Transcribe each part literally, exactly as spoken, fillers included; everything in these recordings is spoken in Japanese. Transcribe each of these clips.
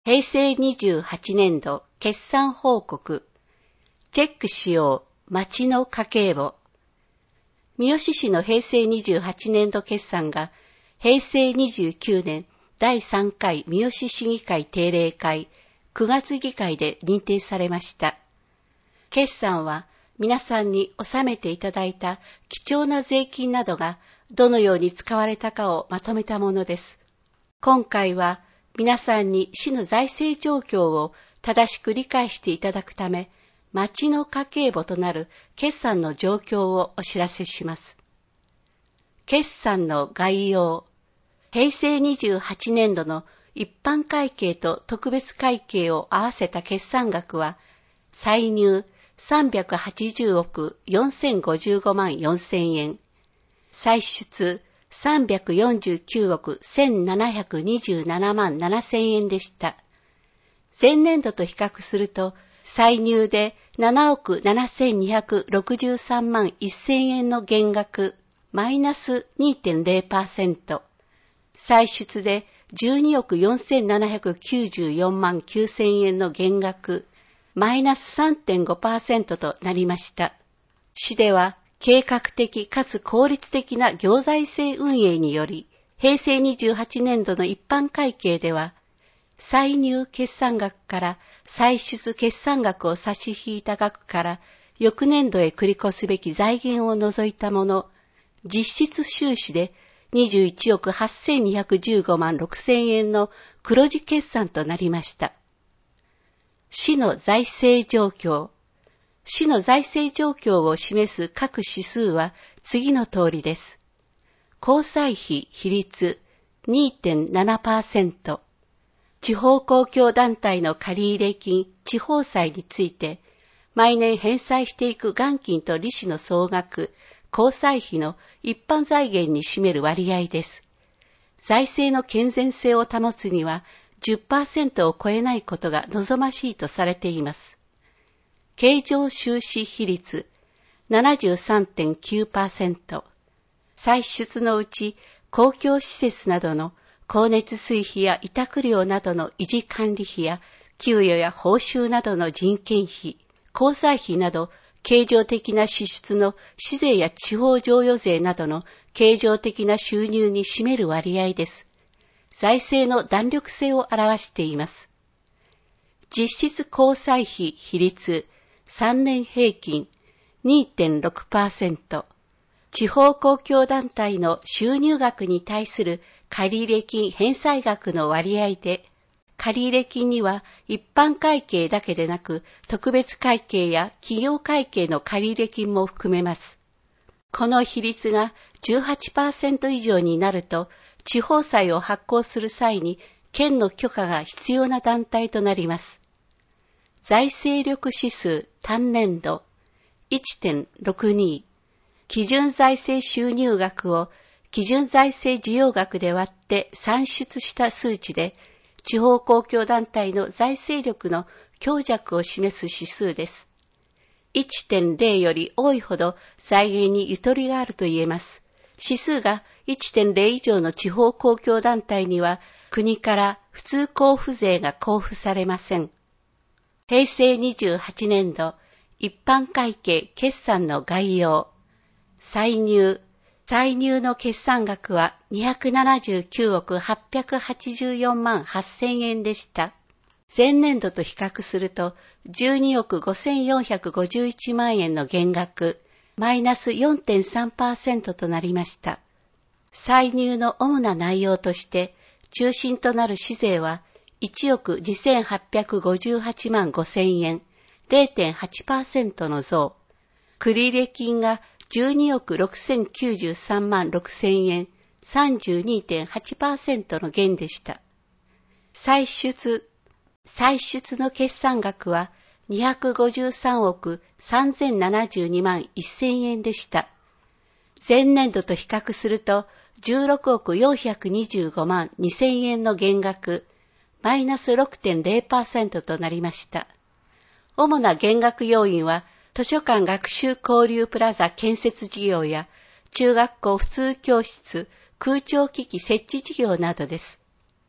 平成にじゅうはちねんど決算報告。チェックしよう町の家計簿。三好市の平成にじゅうはちねんど決算が平成にじゅうきゅうねんだいさんかい三好市議会定例会くがつ議会で認定されました。決算は皆さんに納めていただいた貴重な税金などがどのように使われたかをまとめたものです。今回は皆さんに市の財政状況を正しく理解していただくため、町の家計簿となる決算の状況をお知らせします。決算の概要。平成にじゅうはちねんどの一般会計と特別会計を合わせた決算額は、歳入さんびゃくはちじゅうおくよんせんごじゅうごまんよんせんえん、歳出さんびゃくよんじゅうきゅうおくせんななひゃくにじゅうななまんななせんえんでした。前年度と比較すると、歳入でななおくななせんにひゃくろくじゅうさんまんせんえんの減額、マイナス にてんれいパーセント、歳出でじゅうにおくよんせんななひゃくきゅうじゅうよんまんきゅうせんえんの減額、マイナス さんてんごパーセント となりました。市では、計画的かつ効率的な行財政運営により、平成にじゅうはちねんどの一般会計では、歳入決算額から歳出決算額を差し引いた額から翌年度へ繰り越すべき財源を除いたもの、実質収支でにじゅういちおくはっせんにひゃくじゅうごまんろくせんえんの黒字決算となりました。市の財政状況。市の財政状況を示す各指数は次の通りです。公債費比率 にてんななパーセント、地方公共団体の借入金、地方債について、毎年返済していく元金と利子の総額、公債費の一般財源に占める割合です。財政の健全性を保つには じゅっパーセント を超えないことが望ましいとされています。経常収支比率 ななじゅうさんてんきゅうパーセント、歳出のうち公共施設などの光熱水費や委託料などの維持管理費や給与や報酬などの人件費、交際費など経常的な支出の市税や地方譲与税などの経常的な収入に占める割合です。財政の弾力性を表しています。実質交際費比率さんねん平均 にてんろくパーセント、地方公共団体の収入額に対する借入金返済額の割合で、借入金には一般会計だけでなく特別会計や企業会計の借入金も含めます。この比率が じゅうはちパーセント 以上になると、地方債を発行する際に県の許可が必要な団体となります。財政力指数単年度 いってんろくに、基準財政収入額を基準財政需要額で割って算出した数値で、地方公共団体の財政力の強弱を示す指数です。いってんれい より多いほど財源にゆとりがあると言えます。指数が いってんれい 以上の地方公共団体には国から普通交付税が交付されません。平成にじゅうはちねんど一般会計決算の概要。歳入。歳入の決算額はにひゃくななじゅうきゅうおくはっぴゃくはちじゅうよんまんはっせんえんでした。前年度と比較するとじゅうにおくごせんよんひゃくごじゅういちまんえんの減額、マイナス よんてんさんパーセント となりました。歳入の主な内容として、中心となる市税はいちおくにせんはっぴゃくごじゅうはちまんごせんえん、れいてんはちパーセント の増。繰入金がじゅうにおくろくせんきゅうじゅうさんまんろくせんえん、さんじゅうにてんはちパーセント の減でした。歳出。歳出の決算額はにひゃくごじゅうさんおくさんぜんななじゅうにまんせんえんでした。前年度と比較するとじゅうろくおくよんひゃくにじゅうごまんにせんえんの減額、マイナス ろくてんれいパーセント となりました。主な減額要因は、図書館学習交流プラザ建設事業や、中学校普通教室空調機器設置事業などです。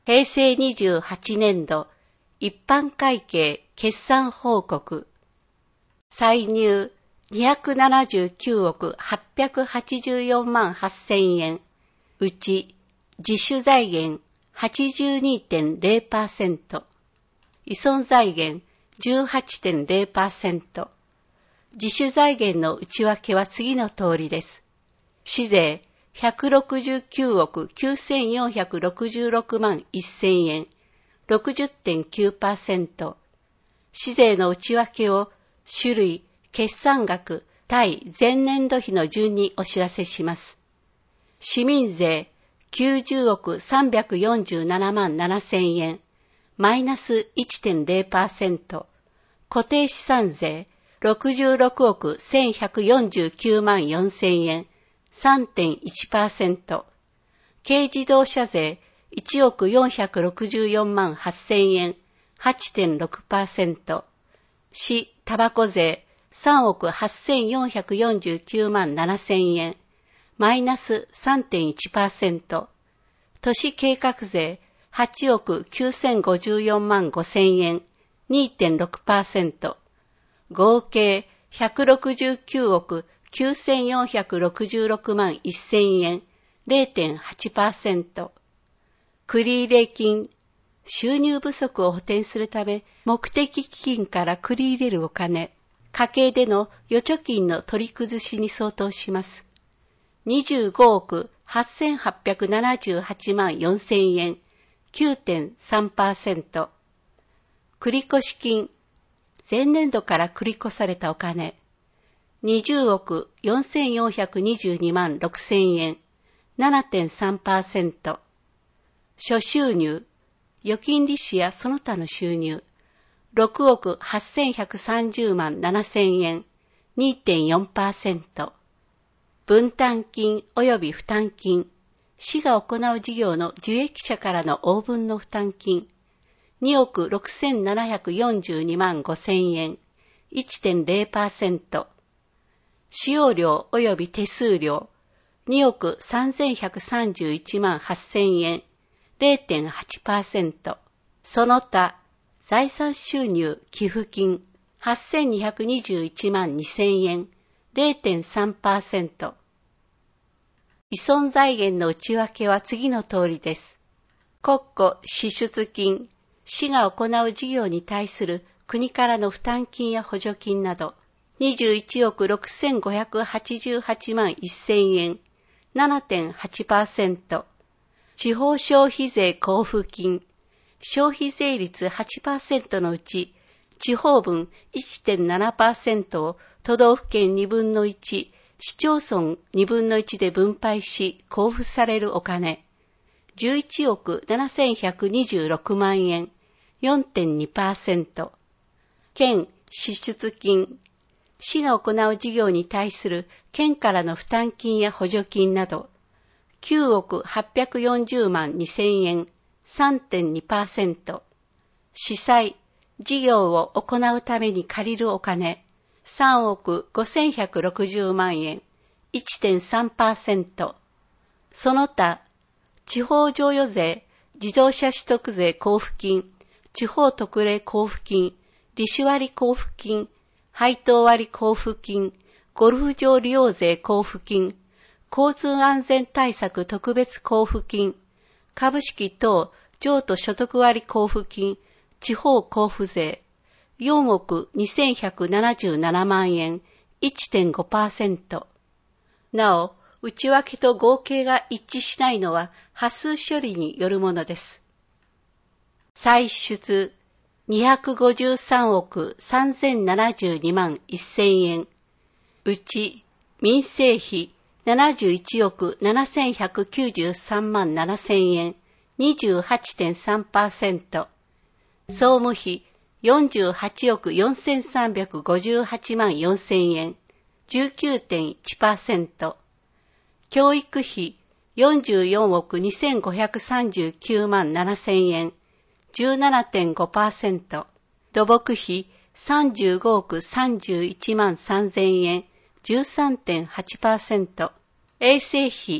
へいせいにじゅうはちねんど一般会計決算報告。歳入にひゃくななじゅうきゅうおくはっぴゃくはちじゅうよんまんはっせんえん。うち自主財源 はちじゅうにてんれいパーセント。依存財源 じゅうはちてんれいパーセント。自主財源の内訳は次の通りです。市税ひゃくろくじゅうきゅうおくきゅうせんよんひゃくろくじゅうろくまんせんえん、ろくじゅってんきゅうパーセント。市税の内訳を種類、決算額、対前年度比の順にお知らせします。市民税きゅうじゅうおくさんびゃくよんじゅうななまんななせんえん、マイナス いってんれいパーセント。固定資産税ろくじゅうろくおくせんひゃくよんじゅうきゅうまんよんせんえん、さんてんいちパーセント。軽自動車税いちおくよんひゃくろくじゅうよんまんはっせんえん、はちてんろくパーセント。市タバコ税さんおくはっせんよんひゃくよんじゅうきゅうまんななせんえん、マイナス さんてんいちパーセント。都市計画税はちおくきゅうせんごじゅうよんまんごせんえん、にてんろくパーセント。合計ひゃくろくじゅうきゅうおくきゅうせんよんひゃくろくじゅうろくまんせんえん、れいてんはちパーセント。繰入金、収入不足を補填するため目的基金から繰り入れるお金、家計での預貯金の取り崩しに相当します。にじゅうごおくはっせんはっぴゃくななじゅうはちまんよんせんえん、きゅうてんさんパーセント。繰越金、前年度から繰り越されたお金、にじゅうおくよんせんよんひゃくにじゅうにまんろくせんえん、ななてんさんパーセント。諸収入、預金利子やその他の収入、ろくおくはっせんひゃくさんじゅうまんななせんえん、にてんよんパーセント。分担金及び負担金、市が行う事業の受益者からの応分の負担金、におくろくせんななひゃくよんじゅうにまんごせんえん、いってんれいパーセント。使用料及び手数料、におくさんぜんひゃくさんじゅういちまんはっせんえん、れいてんはちパーセント。その他、財産収入寄付金、はっせんにひゃくにじゅういちまんにせんえん、れいてんさんパーセント。依存財源の内訳は次の通りです。国庫支出金、市が行う事業に対する国からの負担金や補助金など、にじゅういちおくろくせんごひゃくはちじゅうはちまんせんえん、ななてんはちパーセント。地方消費税交付金、消費税率 はちパーセント のうち、地方分 いってんななパーセント を都道府県にぶんのいち、市町村にぶんのいちで分配し交付されるお金、じゅういちおくななせんひゃくにじゅうろくまんえん、よんてんにパーセント。県支出金、市が行う事業に対する県からの負担金や補助金など、きゅうおくはっぴゃくよんじゅうまんにせんえん、さんてんにパーセント。市債、事業を行うために借りるお金、さんおくごせんひゃくろくじゅうまんえん、いってんさんパーセント。その他、地方譲与税、自動車取得税交付金、地方特例交付金、利子割交付金、配当割交付金、ゴルフ場利用税交付金、交通安全対策特別交付金、株式等譲渡所得割交付金、地方交付税、よんおくにせんひゃくななじゅうななまんえん、いってんごパーセント。なお、内訳と合計が一致しないのは波数処理によるものです。歳出にひゃくごじゅうさんおくさんぜんななじゅうにまんせんえん、うち民生費ななじゅういちおくななせんひゃくきゅうじゅうさんまんななせんえん、にじゅうはちてんさんパーセント。総務費よんじゅうはちおくよんせんさんびゃくごじゅうはちまんよんせんえん、じゅうきゅうてんいちパーセント。教育費よんじゅうよんおくにせんごひゃくさんじゅうきゅうまんななせんえん、じゅうななてんごパーセント。土木費さんじゅうごおくさんじゅういちまんさんぜんえん、じゅうさんてんはちパーセント。衛生費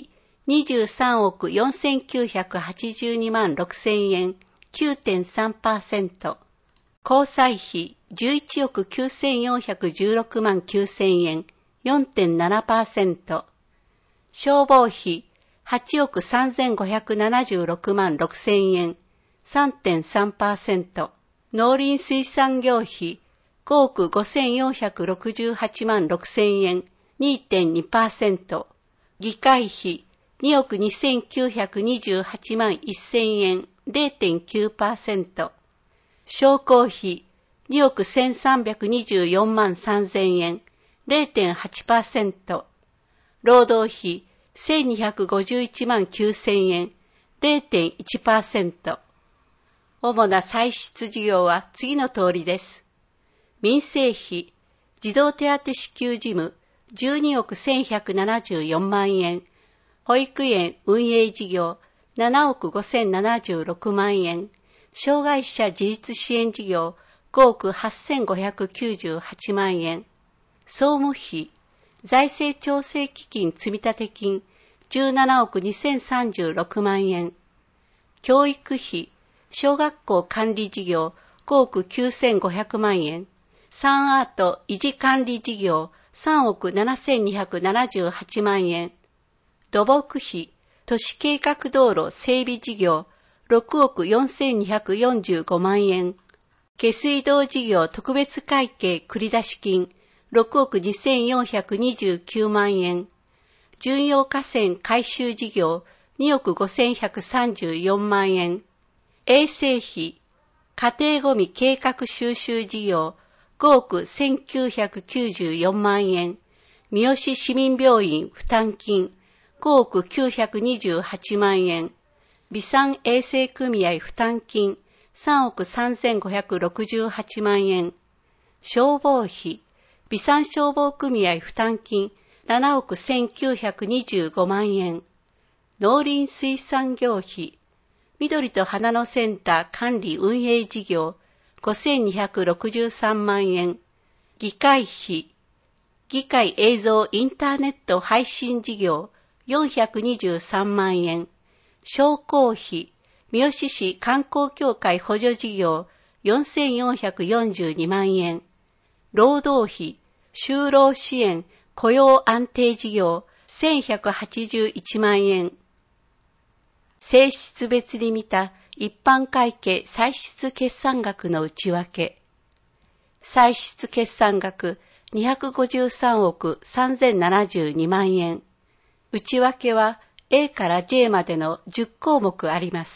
にじゅうさんおくよんせんきゅうひゃくはちじゅうにまんろくせんえん きゅうてんさんパーセント。交際費じゅういちおくきゅうせんよんひゃくじゅうろくまんきゅうせんえん よんてんななパーセント。消防費はちおくさんぜんごひゃくななじゅうろくまんろくせんえん さんてんさんパーセント。農林水産業費ごおくごせんよんひゃくろくじゅうはちまんろくせんえん にてんにパーセント。議会費におくにせんきゅうひゃくにじゅうはちまんせんえん れいてんきゅうパーセント。商工費におくせんさんびゃくにじゅうよんまんさんぜんえん れいてんはちパーセント。労働費せんにひゃくごじゅういちまんきゅうせんえん れいてんいちパーセント。主な歳出事業は次の通りです。民生費、児童手当支給事務じゅうにおくせんひゃくななじゅうよんまんえん、保育園運営事業ななおくごせんななじゅうろくまんえん、障害者自立支援事業ごおくはっせんごひゃくきゅうじゅうはちまんえん、総務費、財政調整基金積立金じゅうななおくにせんさんじゅうろくまんえん、教育費、小学校管理事業ごおくきゅうせんごひゃくまんえん、サンアート維持管理事業さんおくななせんにひゃくななじゅうはちまんえん、土木費、都市計画道路整備事業ろくおくよんせんにひゃくよんじゅうごまんえん、下水道事業特別会計繰出金ろくおくにせんよんひゃくにじゅうきゅうまんえん、巡洋河川改修事業におくごせんひゃくさんじゅうよんまんえん、衛生費、家庭ごみ計画収集事業ごおくせんきゅうひゃくきゅうじゅうよんまんえん、三好市民病院負担金ごおくきゅうひゃくにじゅうはちまんえん、備産衛生組合負担金さんおくさんぜんごひゃくろくじゅうはちまんえん、消防費、備産消防組合負担金ななおくせんきゅうひゃくにじゅうごまんえん、農林水産業費、緑と花のセンター管理運営事業ごせんにひゃくろくじゅうさんまんえん、議会費、議会映像インターネット配信事業よんひゃくにじゅうさんまんえん、商工費、三好市観光協会補助事業よんせんよんひゃくよんじゅうにまんえん、労働費、就労支援雇用安定事業せんひゃくはちじゅういちまんえん。性質別に見た一般会計歳出決算額の内訳。歳出決算額にひゃくごじゅうさんおくさんぜんななじゅうにまんえん。内訳は A から J までのじゅっこうもくあります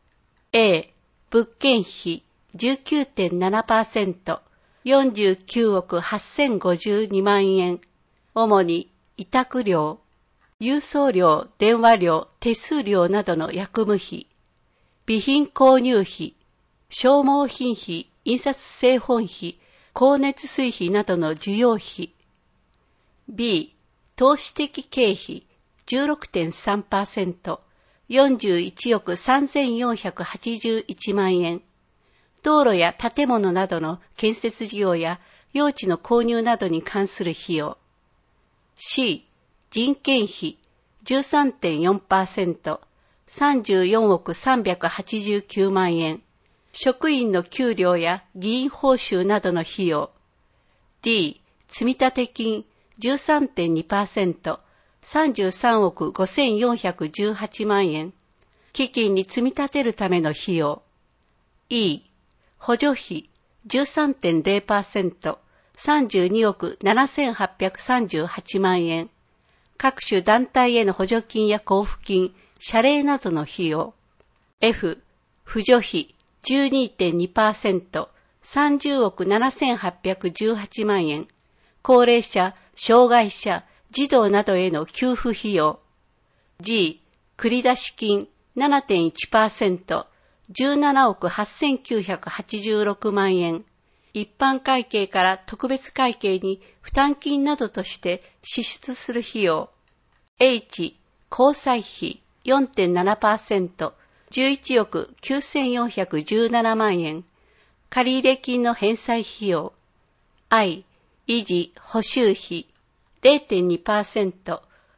。A、物件費 じゅうきゅうてんななパーセント、よんじゅうきゅうおくはっせんごじゅうにまんえん。主に委託料、郵送料、電話料、手数料などの役務費、備品購入費、消耗品費、印刷製本費、光熱水費などの需要費。B、投資的経費 じゅうろくてんさんパーセント、よんじゅういちおくさんぜんよんひゃくはちじゅういちまんえん。道路や建物などの建設事業や用地の購入などに関する費用。C、人件費 じゅうさんてんよんパーセント、さんじゅうよんおくさんびゃくはちじゅうきゅうまんえん。職員の給料や議員報酬などの費用。D、積立金 じゅうさんてんにパーセント、さんじゅうさんおくごせんよんひゃくじゅうはちまんえん。基金に積み立てるための費用。E、補助費 じゅうさんてんれいパーセント、さんじゅうにおくななせんはっぴゃくさんじゅうはちまんえん。各種団体への補助金や交付金、謝礼などの費用。F、扶助費 じゅうにてんにパーセント、さんじゅうおくななせんはっぴゃくじゅうはちまんえん。高齢者、障害者、児童などへの給付費用。G、繰出金 ななてんいちパーセント、じゅうななおくはっせんきゅうひゃくはちじゅうろくまんえん。一般会計から特別会計に負担金などとして支出する費用。H、交際費 よんてんななパーセント、じゅういちおくきゅうせんよんひゃくじゅうななまんえん。借入金の返済費用。I、維持、補修費 れいてんにパーセント、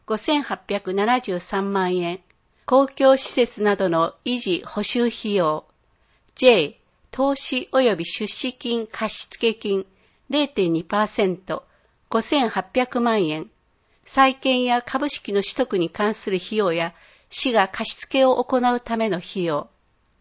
ごせんはっぴゃくななじゅうさんまんえん、公共施設などの維持補修費用。J、投資及び出資金貸付金 れいてんにパーセント、ごせんはっぴゃくまんえん、債券や株式の取得に関する費用や市が貸付を行うための費用。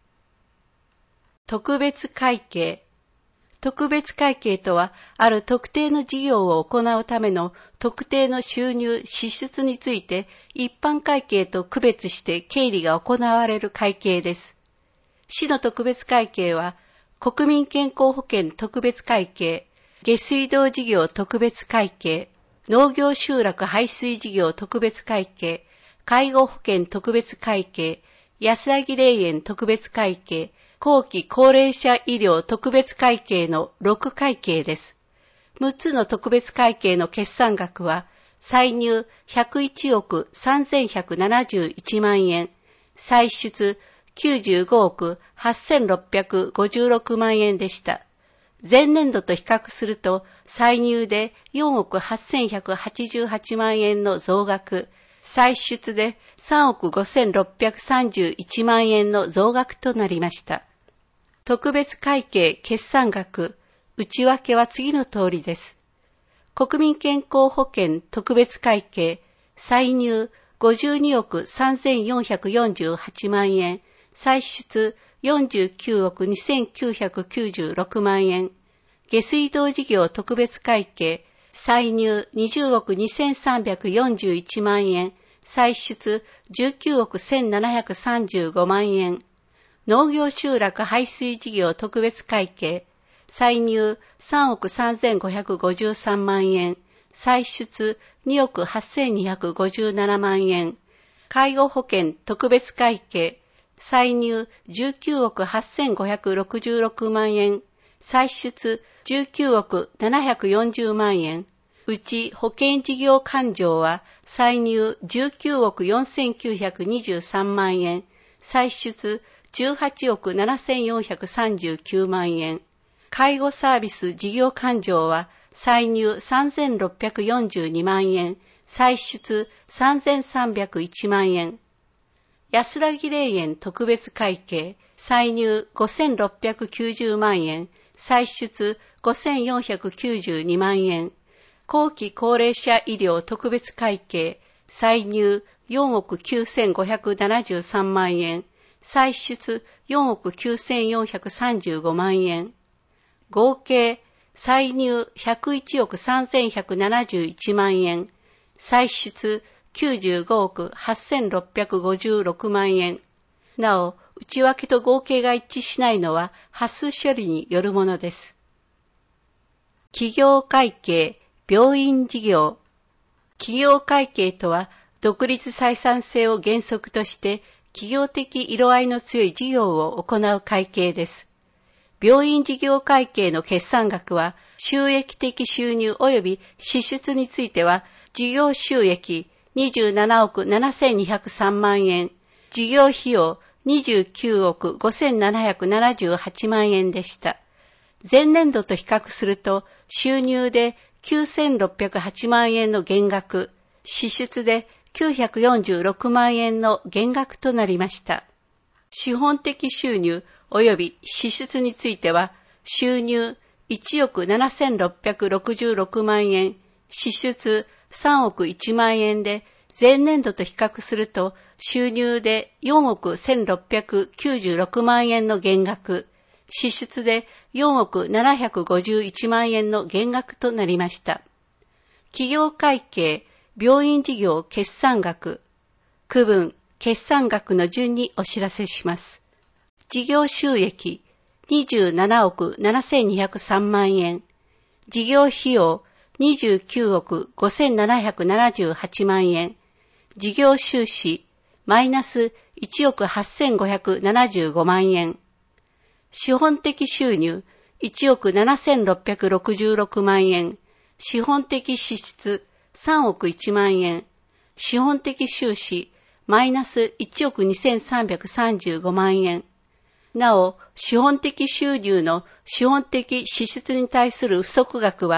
特別会計。特別会計とは、ある特定の事業を行うための特定の収入・支出について一般会計と区別して経理が行われる会計です。市の特別会計は、国民健康保険特別会計、下水道事業特別会計、農業集落排水事業特別会計、介護保険特別会計、安らぎ霊園特別会計、後期高齢者医療特別会計のろく会計です。むっつの特別会計の決算額は、歳入ひゃくいちおくさんぜんひゃくななじゅういちまんえん、歳出きゅうじゅうごおくはっせんろっぴゃくごじゅうろくまんえんでした。前年度と比較すると、歳入でよんおくはっせんひゃくはちじゅうはちまんえんの増額、歳出でさんおくごせんろっぴゃくさんじゅういちまんえんの増額となりました。特別会計決算額、内訳は次の通りです。国民健康保険特別会計、歳入ごじゅうにおくさんぜんよんひゃくよんじゅうはちまんえん、歳出よんじゅうきゅうおくにせんきゅうひゃくきゅうじゅうろくまんえん、下水道事業特別会計、歳入にじゅうおくにせんさんびゃくよんじゅういちまんえん、歳出じゅうきゅうおくせんななひゃくさんじゅうごまんえん、農業集落排水事業特別会計、歳入さんおくさんぜんごひゃくごじゅうさんまんえん、歳出におくはっせんにひゃくごじゅうななまんえん、介護保険特別会計、歳入じゅうきゅうおくはっせんごひゃくろくじゅうろくまんえん、歳出じゅうきゅうおくななひゃくよんじゅうまんえん、うち保険事業勘定は歳入じゅうきゅうおくよんせんきゅうひゃくにじゅうさんまんえん、歳出じゅうはちおくななせんよんひゃくさんじゅうきゅうまんえん、介護サービス事業勘定は歳入さんぜんろっぴゃくよんじゅうにまんえん、歳出さんぜんさんびゃくいちまんえん、安らぎ霊園特別会計、歳入ごせんろっぴゃくきゅうじゅうまんえん、歳出ごせんよんひゃくきゅうじゅうにまんえん、後期高齢者医療特別会計、歳入よんおくきゅうせんごひゃくななじゅうさんまんえん、歳出よんおくきゅうせんよんひゃくさんじゅうごまんえん、合計歳入ひゃくいちおくさんぜんひゃくななじゅういちまんえん、歳出きゅうじゅうごおくはっせんろっぴゃくごじゅうろくまんえん。なお、内訳と合計が一致しないのは端数処理によるものです。企業会計、病院事業。企業会計とは、独立採算性を原則として、企業的色合いの強い事業を行う会計です。病院事業会計の決算額は、収益的収入及び支出については、事業収益にじゅうななおくななせんにひゃくさんまんえん、事業費用にじゅうきゅうおくごせんななひゃくななじゅうはちまんえんでした。前年度と比較すると、収入できゅうせんろっぴゃくはちまんえんの減額、支出できゅうひゃくよんじゅうろくまんえんの減額となりました。資本的収入及び支出については、収入いちおくななせんろっぴゃくろくじゅうろくまんえん、支出さんおくいちまんえんで、前年度と比較すると、収入でよんおくせんろっぴゃくきゅうじゅうろくまんえんの減額、支出でよんおくななひゃくごじゅういちまんえんの減額となりました。企業会計、病院事業決算額、区分、決算額の順にお知らせします。事業収益、にじゅうななおくななせんにひゃくさんまんえん、事業費用、にじゅうきゅうおくごせんななひゃくななじゅうはちまんえん、事業収支、マイナスいちおくはっせんごひゃくななじゅうごまんえん、資本的収入、いちおくななせんろっぴゃくろくじゅうろくまんえん、資本的支出、さんおくいちまんえん、資本的収支、マイナスいちおくにせんさんびゃくさんじゅうごまんえん。なお、資本的収入の資本的支出に対する不足額は、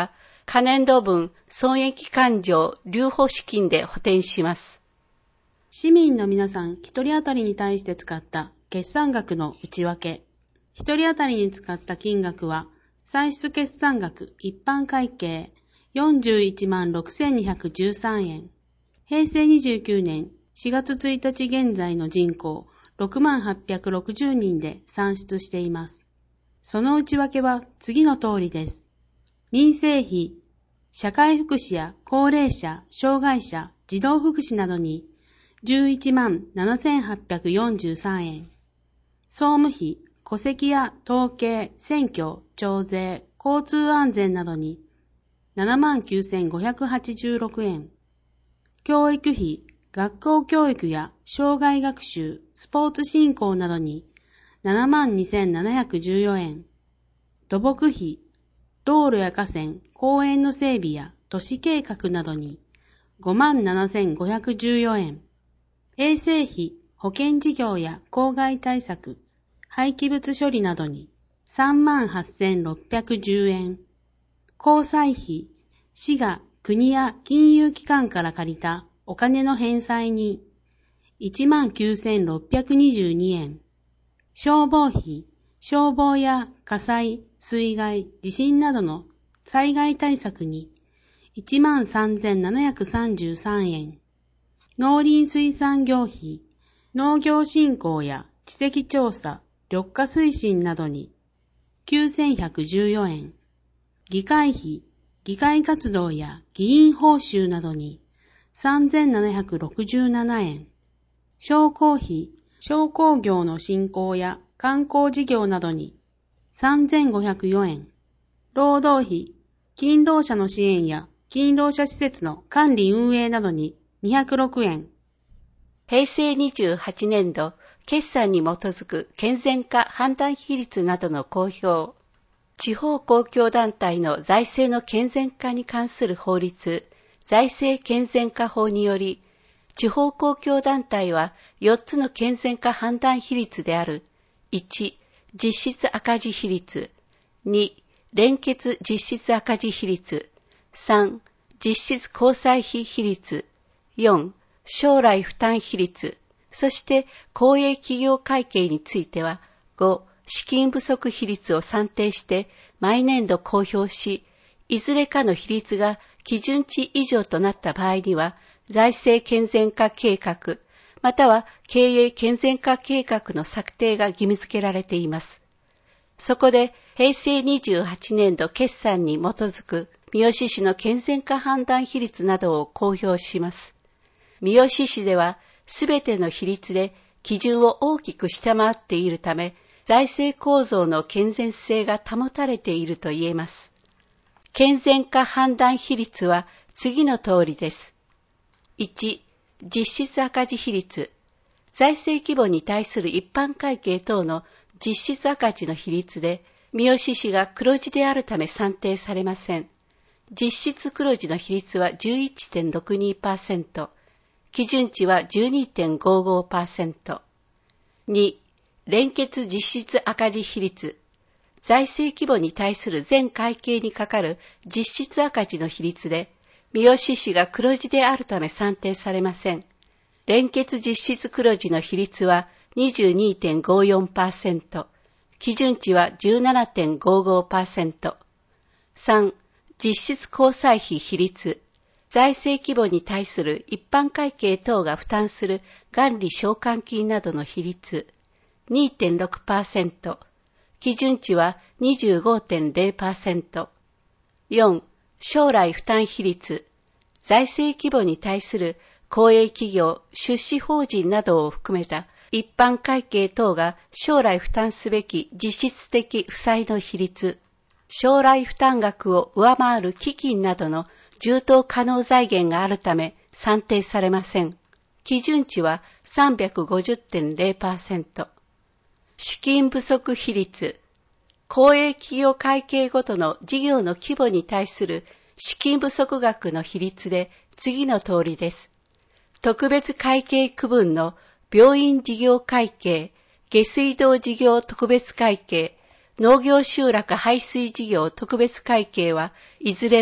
可年度分損益勘定留保資金で補填します。 市民の皆さん一人当たりに対して使った決算額の内訳。一人当たりに使った金額は、歳出決算額一般会計よんじゅういちまんろくせんにひゃくじゅうさんえん。平成にじゅうきゅうねんしがつついたち現在の人口ろくまんはっぴゃくろくじゅうにんで算出しています。その内訳は次の通りです。民生費、社会福祉や高齢者、障害者、児童福祉などにじゅういちまんななせんはっぴゃくよんじゅうさんえん。総務費、戸籍や統計、選挙、徴税、交通安全などにななまんきゅうせんごひゃくはちじゅうろくえん。教育費、学校教育や障害学習、スポーツ振興などにななまんにせんななひゃくじゅうよんえん。土木費、道路や河川、公園の整備や都市計画などにごまんななせんごひゃくじゅうよんえん。衛生費、保健事業や公害対策、廃棄物処理などにさんまんはっせんろっぴゃくじゅうえん。公債費、市が国や金融機関から借りたお金の返済にいちまんきゅうせんろっぴゃくにじゅうにえん。消防費、消防や火災、水害、地震などの災害対策にいちまんさんぜんななひゃくさんじゅうさんえん。農林水産業費、農業振興や地籍調査、緑化推進などにきゅうせんひゃくじゅうよんえん。議会費、議会活動や議員報酬などにさんぜんななひゃくろくじゅうななえん。商工費、商工業の振興や観光事業などにさんぜんごひゃくよんえん。労働費、勤労者の支援や勤労者施設の管理運営などににひゃくろくえん。 平成にじゅうはちねんど決算に基づく健全化判断比率などの公表。地方公共団体の財政の健全化に関する法律、財政健全化法により、地方公共団体はよっつの健全化判断比率である。いち、実質赤字比率。に、連結実質赤字比率。さん、実質交際費比率。よん、将来負担比率。そして公営企業会計についてはご、資金不足比率を算定して毎年度公表し、いずれかの比率が基準値以上となった場合には、財政健全化計画、または経営健全化計画の策定が義務付けられています。そこで平成にじゅうはちねんど決算に基づく三好市の健全化判断比率などを公表します。三好市ではすべての比率で基準を大きく下回っているため、財政構造の健全性が保たれていると言えます。健全化判断比率は次の通りです。いち、実質赤字比率。財政規模に対する一般会計等の実質赤字の比率で、三好市が黒字であるため算定されません。実質黒字の比率は じゅういってんろくにパーセント、基準値は じゅうにてんごごパーセント。に、連結実質赤字比率。財政規模に対する全会計にかかる実質赤字の比率で、三好市が黒字であるため算定されません。連結実質黒字の比率は にじゅうにてんごよんパーセント、基準値は じゅうななてんごごパーセント。さん、実質交際費比率。財政規模に対する一般会計等が負担する元利償還金などの比率 にてんろくパーセント、基準値は にじゅうごてんれいパーセント。よん、将来負担比率。財政規模に対する公営企業、出資法人などを含めた一般会計等が将来負担すべき実質的負債の比率。将来負担額を上回る基金などの充当可能財源があるため算定されません。基準値は さんびゃくごじゅってんれいパーセント。資金不足比率。公営企業会計ごとの事業の規模に対する資金不足額の比率で次の通りです。特別会計区分の病院事業会計、下水道事業特別会計、農業集落排水事業特別会計はいずれも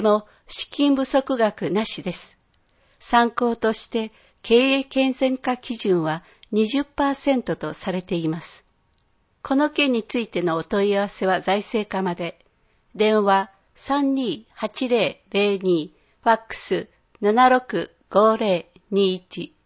資金不足額なしです。参考として経営健全化基準は にじゅっパーセント とされています。この件についてのお問い合わせは財政課まで。電話 さんにーはちぜろぜろに、ファックス ななろくごぜろにいち。